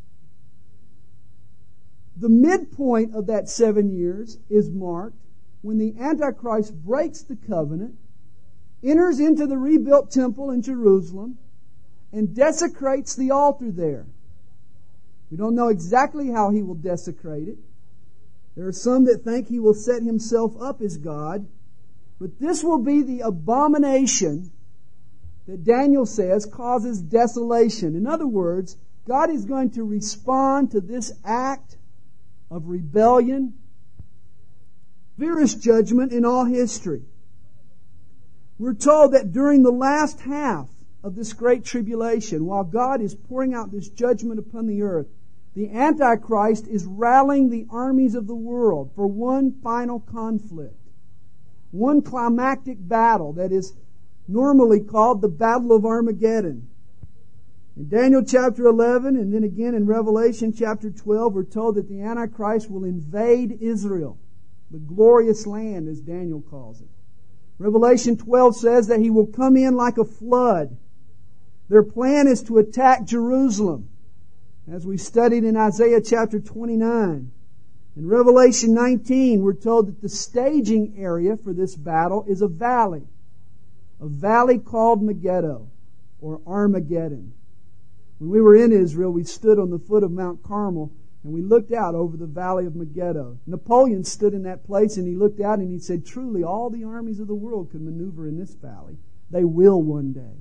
The midpoint of that seven years is marked when the Antichrist breaks the covenant, enters into the rebuilt temple in Jerusalem, and desecrates the altar there. We don't know exactly how he will desecrate it. There are some that think he will set himself up as God, but this will be the abomination that Daniel says causes desolation. In other words, God is going to respond to this act of rebellion, severest judgment in all history. We're told that during the last half of this great tribulation, while God is pouring out this judgment upon the earth, the Antichrist is rallying the armies of the world for one final conflict, one climactic battle that is normally called the Battle of Armageddon. In Daniel chapter eleven and then again in Revelation chapter twelve, we're told that the Antichrist will invade Israel, the glorious land as Daniel calls it. Revelation twelve says that he will come in like a flood. Their plan is to attack Jerusalem, as we studied in Isaiah chapter twenty-nine. In Revelation nineteen, we're told that the staging area for this battle is a valley. A valley called Megiddo, or Armageddon. When we were in Israel, we stood on the foot of Mount Carmel, and we looked out over the valley of Megiddo. Napoleon stood in that place, and he looked out and he said, truly, all the armies of the world can maneuver in this valley. They will one day.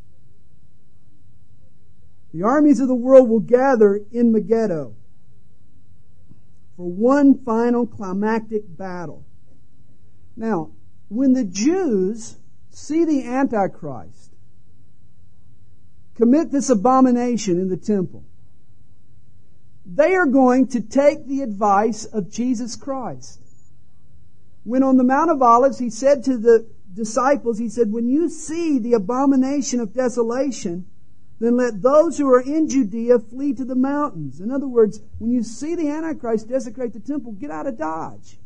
The armies of the world will gather in Megiddo for one final climactic battle. Now, when the Jews see the Antichrist commit this abomination in the temple, they are going to take the advice of Jesus Christ. When on the Mount of Olives, He said to the disciples, He said, when you see the abomination of desolation, then let those who are in Judea flee to the mountains. In other words, when you see the Antichrist desecrate the temple, get out of Dodge.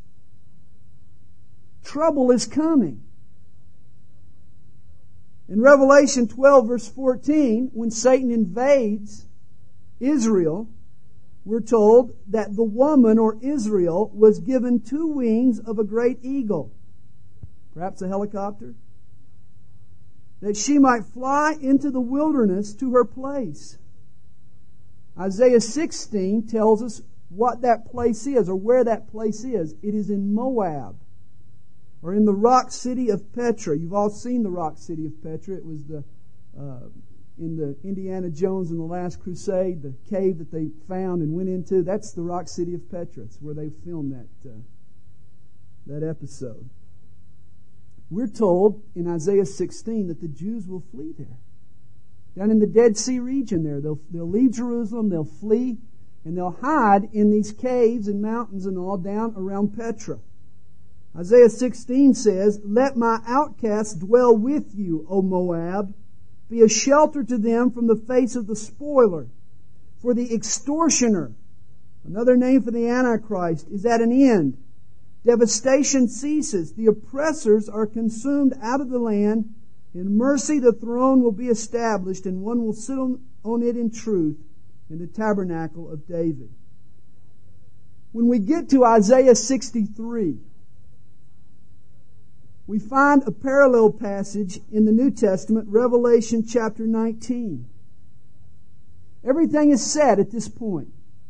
Trouble is coming. In Revelation twelve verse fourteen, when Satan invades Israel, we're told that the woman, or Israel, was given two wings of a great eagle, perhaps a helicopter, that she might fly into the wilderness to her place. Isaiah sixteen tells us what that place is, or where that place is. It is in Moab, or in the rock city of Petra. You've all seen the rock city of Petra. It was the uh, in the Indiana Jones and the Last Crusade, the cave that they found and went into. That's the rock city of Petra. It's where they filmed that uh, that episode. We're told in Isaiah sixteen that the Jews will flee there. Down in the Dead Sea region there. They'll, they'll leave Jerusalem, they'll flee, and they'll hide in these caves and mountains and all down around Petra. Isaiah sixteen says, let my outcasts dwell with you, O Moab. Be a shelter to them from the face of the spoiler. For the extortioner, another name for the Antichrist, is at an end. Devastation ceases. The oppressors are consumed out of the land. In mercy the throne will be established, and one will sit on, on it in truth, in the tabernacle of David. When we get to Isaiah sixty-three, we find a parallel passage in the New Testament, Revelation chapter nineteen. Everything is said at this point.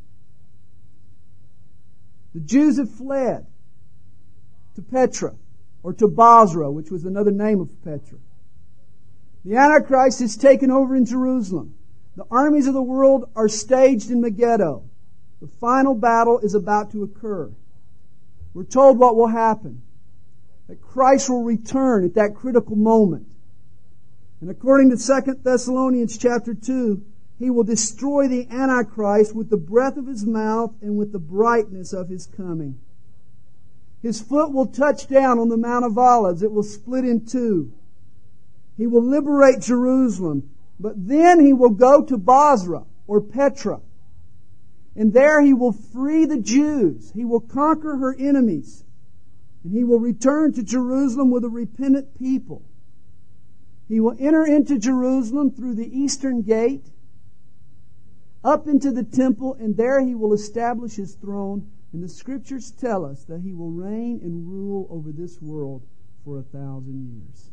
The Jews have fled to Petra, or to Basra, which was another name of Petra. The Antichrist is taken over in Jerusalem. The armies of the world are staged in Megiddo. The final battle is about to occur. We're told what will happen. That Christ will return at that critical moment. And according to Second Thessalonians chapter two, He will destroy the Antichrist with the breath of His mouth and with the brightness of His coming. His foot will touch down on the Mount of Olives. It will split in two. He will liberate Jerusalem. But then He will go to Basra, or Petra. And there He will free the Jews. He will conquer her enemies. And He will return to Jerusalem with a repentant people. He will enter into Jerusalem through the eastern gate, up into the temple, and there He will establish His throne. And the Scriptures tell us that He will reign and rule over this world for a thousand years.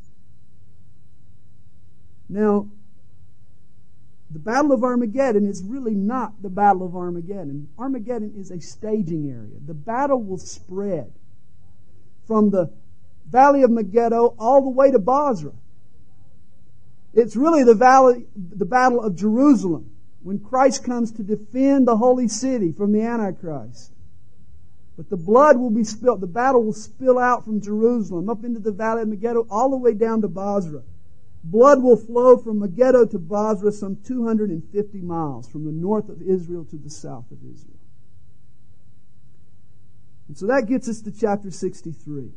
Now, the Battle of Armageddon is really not the Battle of Armageddon. Armageddon is a staging area. The battle will spread from the valley of Megiddo all the way to Basra. It's really the valley, the Battle of Jerusalem. when Christ comes to defend the holy city from the Antichrist. But the blood will be spilled. The battle will spill out from Jerusalem up into the valley of Megiddo all the way down to Basra. Blood will flow from Megiddo to Basra some two hundred fifty miles from the north of Israel to the south of Israel. And so that gets us to chapter sixty-three.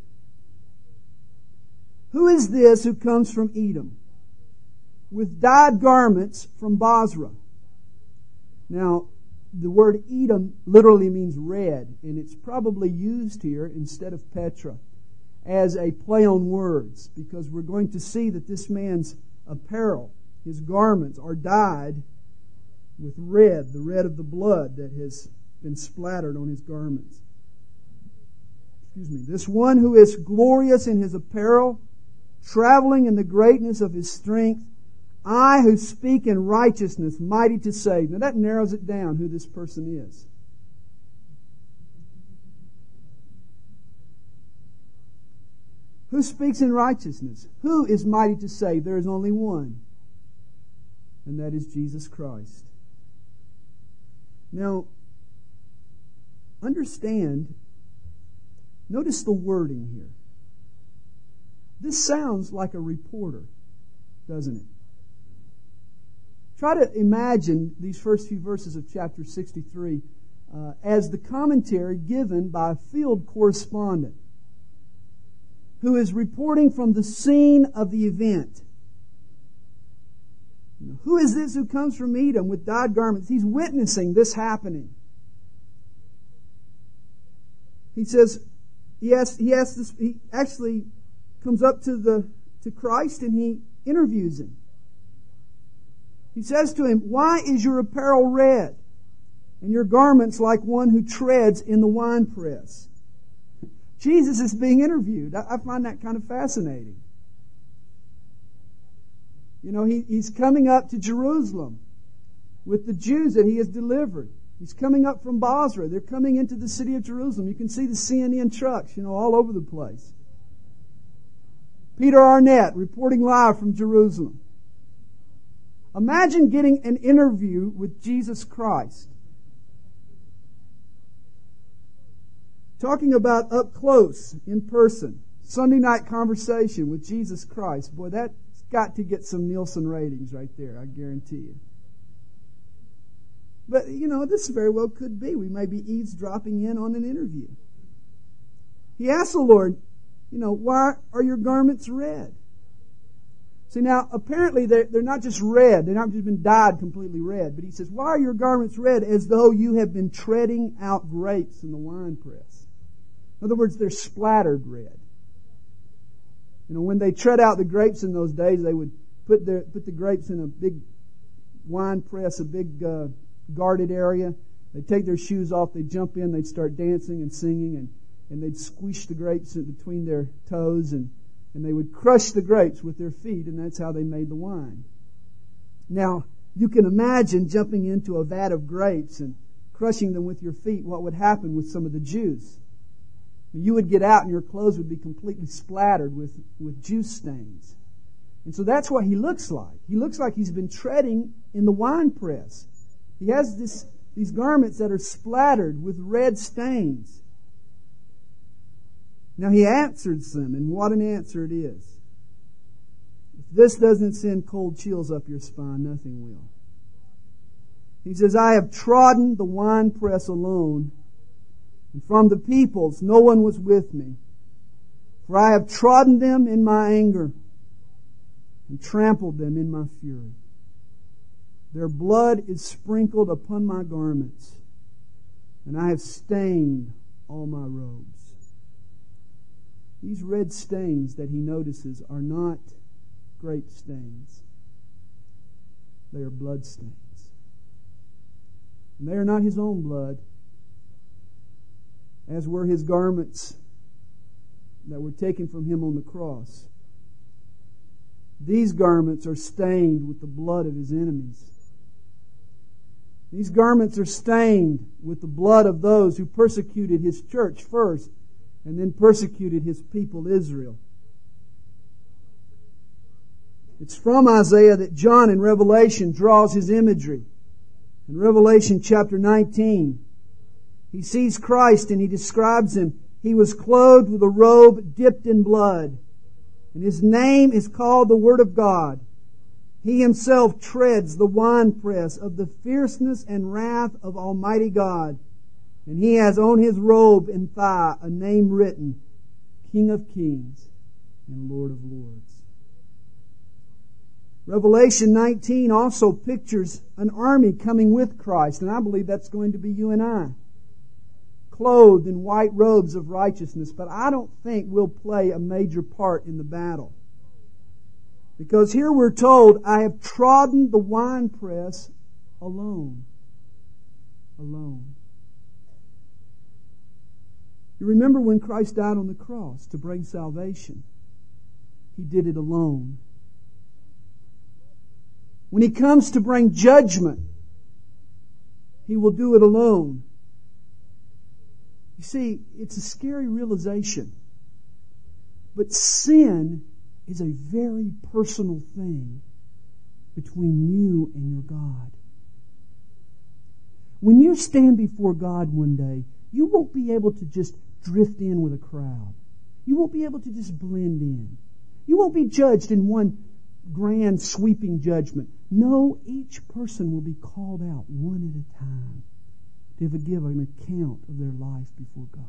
Who is this who comes from Edom with dyed garments from Basra? Now, the word Edom literally means red, and it's probably used here instead of Petra as a play on words, because we're going to see that this man's apparel, his garments, are dyed with red, the red of the blood that has been splattered on his garments. Excuse me. This one who is glorious in his apparel, traveling in the greatness of his strength, I who speak in righteousness, mighty to save. Now that narrows it down who this person is. Who speaks in righteousness? Who is mighty to save? There is only one, and that is Jesus Christ. Now, understand, notice the wording here. This sounds like a reporter, doesn't it? Try to imagine these first few verses of chapter sixty-three uh, as the commentary given by a field correspondent who is reporting from the scene of the event. You know, who is this who comes from Edom with dyed garments? He's witnessing this happening. He says, he asks, he asks this, he actually comes up to the to Christ and he interviews him. He says to him, why is your apparel red and your garments like one who treads in the winepress? Jesus is being interviewed. I find that kind of fascinating. You know, he, he's coming up to Jerusalem with the Jews that he has delivered. He's coming up from Basra. They're coming into the city of Jerusalem. You can see the C N N trucks, you know, all over the place. Peter Arnett reporting live from Jerusalem. Imagine getting an interview with Jesus Christ. Talking about up close, in person, Sunday night conversation with Jesus Christ. Boy, that's got to get some Nielsen ratings right there, I guarantee you. But, you know, this very well could be. We may be eavesdropping in on an interview. He asked the Lord, you know, why are your garments red? See, now, apparently they're, they're not just red. They've not just been dyed completely red. But he says, why are your garments red? As though you have been treading out grapes in the winepress. In other words, they're splattered red. You know, when they tread out the grapes in those days, they would put their put the grapes in a big wine press, a big uh, guarded area. They'd take their shoes off, they'd jump in, they'd start dancing and singing, and, and they'd squish the grapes in between their toes, and, and they would crush the grapes with their feet, and that's how they made the wine. Now, you can imagine jumping into a vat of grapes and crushing them with your feet, what would happen with some of the juice. You would get out and your clothes would be completely splattered with, with juice stains. And so that's what he looks like. He looks like he's been treading in the wine press. He has this, these garments that are splattered with red stains. Now he answers them, and what an answer it is. If this doesn't send cold chills up your spine, nothing will. He says, I have trodden the winepress alone, and from the peoples no one was with me. For I have trodden them in my anger and trampled them in my fury. Their blood is sprinkled upon my garments, and I have stained all my robes. These red stains that he notices are not grape stains. They are blood stains. And they are not his own blood, as were his garments that were taken from him on the cross. These garments are stained with the blood of his enemies. These garments are stained with the blood of those who persecuted his church first and then persecuted his people Israel. It's from Isaiah that John in Revelation draws his imagery. In Revelation chapter nineteen, he sees Christ and he describes him. He was clothed with a robe dipped in blood, and his name is called the Word of God. He himself treads the winepress of the fierceness and wrath of Almighty God. And he has on his robe and thigh a name written, King of Kings and Lord of Lords. Revelation nineteen also pictures an army coming with Christ, and I believe that's going to be you and I, clothed in white robes of righteousness. But I don't think we'll play a major part in the battle. Because here we're told, I have trodden the winepress alone. Alone. You remember when Christ died on the cross to bring salvation? He did it alone. When He comes to bring judgment, He will do it alone. You see, it's a scary realization. But sin is a very personal thing between you and your God. When you stand before God one day, you won't be able to just drift in with a crowd. You won't be able to just blend in. You won't be judged in one grand sweeping judgment. No, each person will be called out one at a time to give an account of their life before God.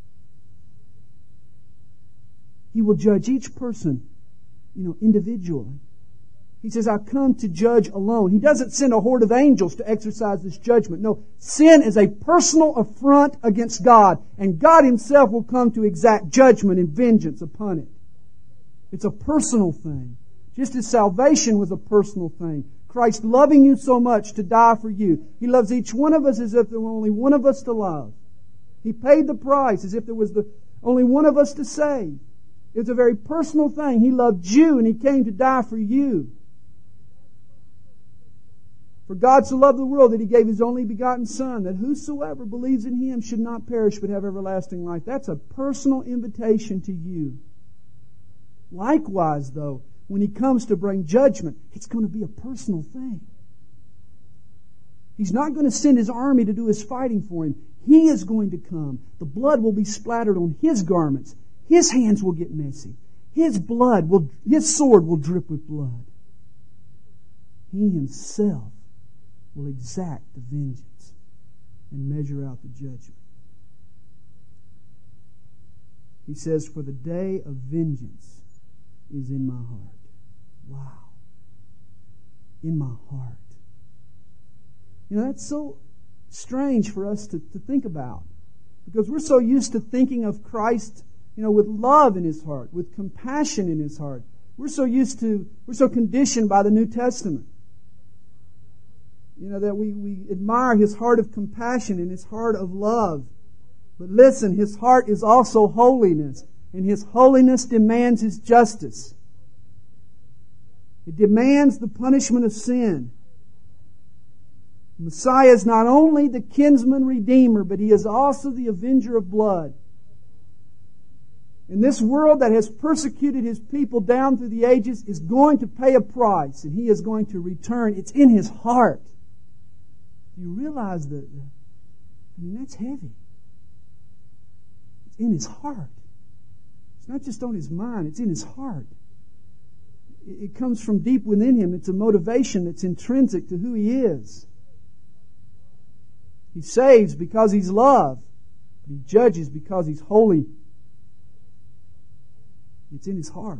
He will judge each person, you know, individually. He says, I've come to judge alone. He doesn't send a horde of angels to exercise this judgment. No, sin is a personal affront against God, and God Himself will come to exact judgment and vengeance upon it. It's a personal thing. Just as salvation was a personal thing. Christ loving you so much to die for you. He loves each one of us as if there were only one of us to love. He paid the price as if there was the only one of us to save. It's a very personal thing. He loved you and He came to die for you. For God so loved the world that He gave His only begotten Son, that whosoever believes in Him should not perish but have everlasting life. That's a personal invitation to you. Likewise, though, when He comes to bring judgment, it's going to be a personal thing. He's not going to send His army to do His fighting for Him. He is going to come. The blood will be splattered on His garments. His hands will get messy. His blood will, His sword will drip with blood. He Himself will exact the vengeance and measure out the judgment. He says, for the day of vengeance is in my heart. Wow. In my heart. You know, that's so strange for us to, to think about. Because we're so used to thinking of Christ, you know, with love in His heart, with compassion in His heart. We're so used to, we're so conditioned by the New Testament. You know, that we, we admire His heart of compassion and His heart of love. But listen, His heart is also holiness. And His holiness demands His justice. It demands the punishment of sin. The Messiah is not only the kinsman redeemer, but He is also the avenger of blood. And this world that has persecuted His people down through the ages is going to pay a price, and He is going to return. It's in His heart. You realize that, I mean, that's heavy. It's in His heart. It's not just on His mind, it's in His heart. It comes from deep within Him. It's a motivation that's intrinsic to who He is. He saves because He's love. He judges because He's holy. It's in His heart.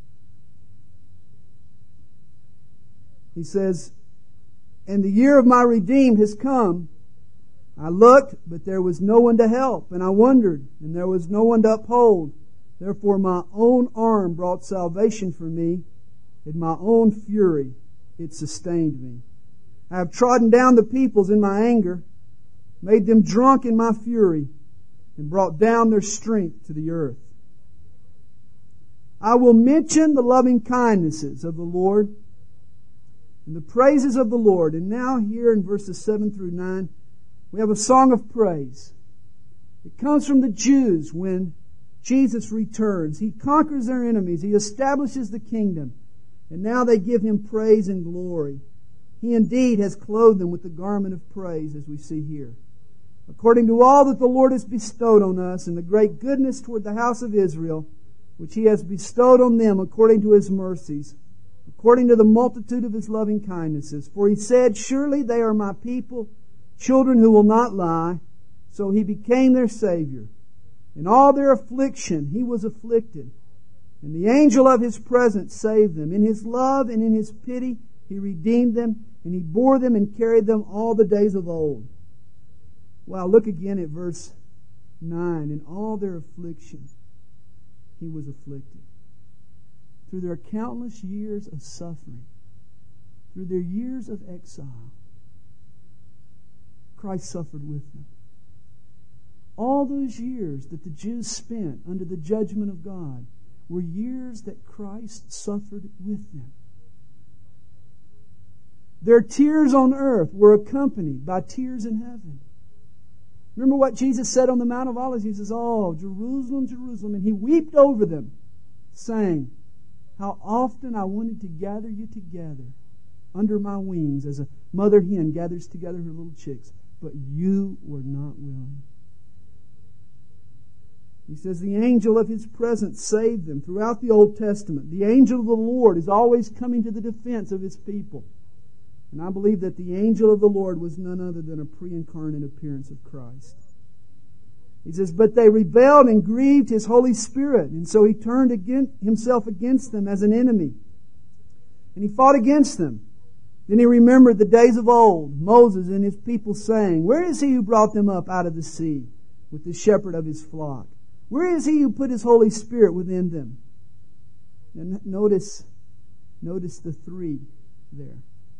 He says, and the year of my redeemed has come. I looked, but there was no one to help, and I wondered, and there was no one to uphold. Therefore my own arm brought salvation for me. In my own fury it sustained me. I have trodden down the peoples in my anger, made them drunk in my fury, and brought down their strength to the earth. I will mention the loving kindnesses of the Lord and the praises of the Lord. And now here in verses seven through nine, we have a song of praise. It comes from the Jews when Jesus returns. He conquers their enemies. He establishes the kingdom. And now they give Him praise and glory. He indeed has clothed them with the garment of praise, as we see here. According to all that the Lord has bestowed on us, and the great goodness toward the house of Israel, which He has bestowed on them according to His mercies, according to the multitude of His loving kindnesses. For He said, surely they are my people, children who will not lie. So He became their Savior. In all their affliction He was afflicted, and the angel of His presence saved them. In His love and in His pity He redeemed them, and He bore them and carried them all the days of old. Wow, look again at verse nine. In all their affliction He was afflicted. Through their countless years of suffering, through their years of exile, Christ suffered with them. All those years that the Jews spent under the judgment of God were years that Christ suffered with them. Their tears on earth were accompanied by tears in heaven. Remember what Jesus said on the Mount of Olives? He says, oh, Jerusalem, Jerusalem. And He wept over them, saying, how often I wanted to gather you together under my wings as a mother hen gathers together her little chicks, but you were not willing. He says the angel of His presence saved them. Throughout the Old Testament, the angel of the Lord is always coming to the defense of His people. And I believe that the angel of the Lord was none other than a pre-incarnate appearance of Christ. He says, but they rebelled and grieved His Holy Spirit, and so He turned against Himself against them as an enemy. And He fought against them. Then He remembered the days of old, Moses and his people saying, where is He who brought them up out of the sea with the shepherd of His flock? Where is He who put His Holy Spirit within them? And notice, notice the three there.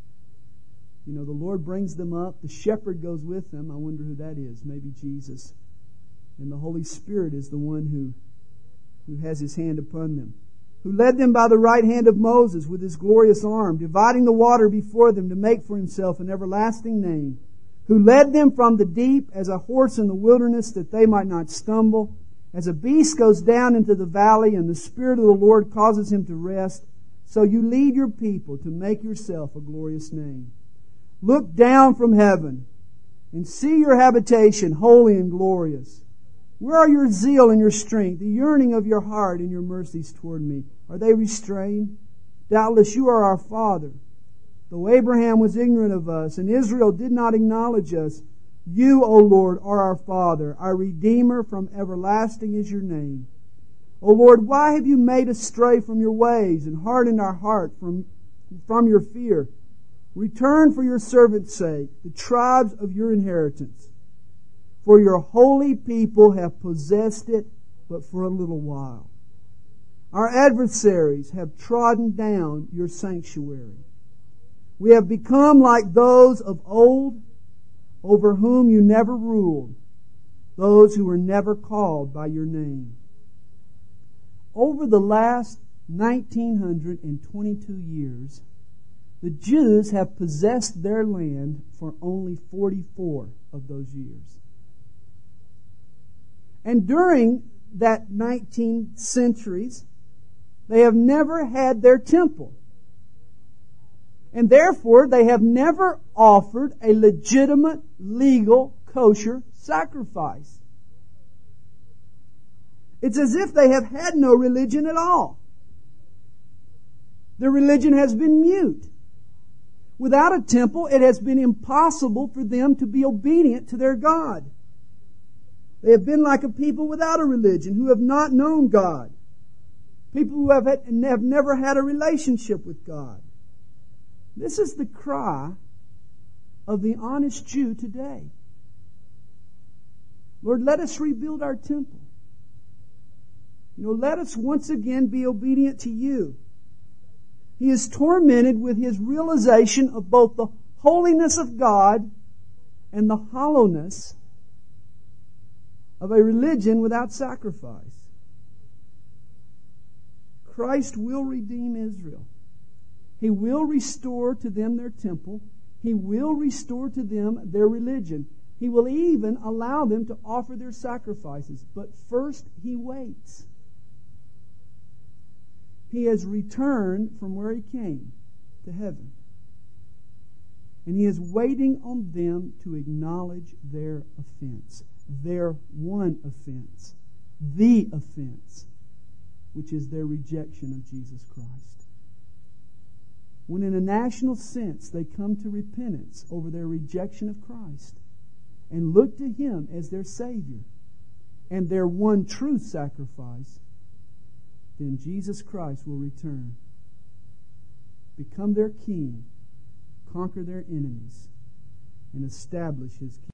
You know, the Lord brings them up. The shepherd goes with them. I wonder who that is. Maybe Jesus. And the Holy Spirit is the one who, who has His hand upon them. Who led them by the right hand of Moses with His glorious arm, dividing the water before them to make for Himself an everlasting name. Who led them from the deep as a horse in the wilderness that they might not stumble. As a beast goes down into the valley and the Spirit of the Lord causes him to rest, so you lead your people to make yourself a glorious name. Look down from heaven and see your habitation holy and glorious. Where are your zeal and your strength, the yearning of your heart and your mercies toward me? Are they restrained? Doubtless you are our Father. Though Abraham was ignorant of us and Israel did not acknowledge us, you, O Lord, are our Father, our Redeemer, from everlasting is your name. O Lord, why have you made us stray from your ways and hardened our heart from, from your fear? Return for your servant's sake the tribes of your inheritance. For your holy people have possessed it, but for a little while. Our adversaries have trodden down your sanctuary. We have become like those of old, over whom you never ruled, those who were never called by your name. Over the last nineteen twenty-two years, the Jews have possessed their land for only forty-four of those years. And during that nineteen centuries, they have never had their temple. And therefore, they have never offered a legitimate, legal, kosher sacrifice. It's as if they have had no religion at all. Their religion has been mute. Without a temple, it has been impossible for them to be obedient to their God. They have been like a people without a religion, who have not known God. People who have, had, have never had a relationship with God. This is the cry of the honest Jew today. Lord, let us rebuild our temple. You know, let us once again be obedient to you. He is tormented with his realization of both the holiness of God and the hollowness of a religion without sacrifice. Christ will redeem Israel. He will restore to them their temple. He will restore to them their religion. He will even allow them to offer their sacrifices. But first, He waits. He has returned from where He came, to heaven. And He is waiting on them to acknowledge their offense. Their one offense. The offense. Which is their rejection of Jesus Christ. When in a national sense they come to repentance over their rejection of Christ and look to Him as their Savior and their one true sacrifice, then Jesus Christ will return, become their King, conquer their enemies, and establish His kingdom.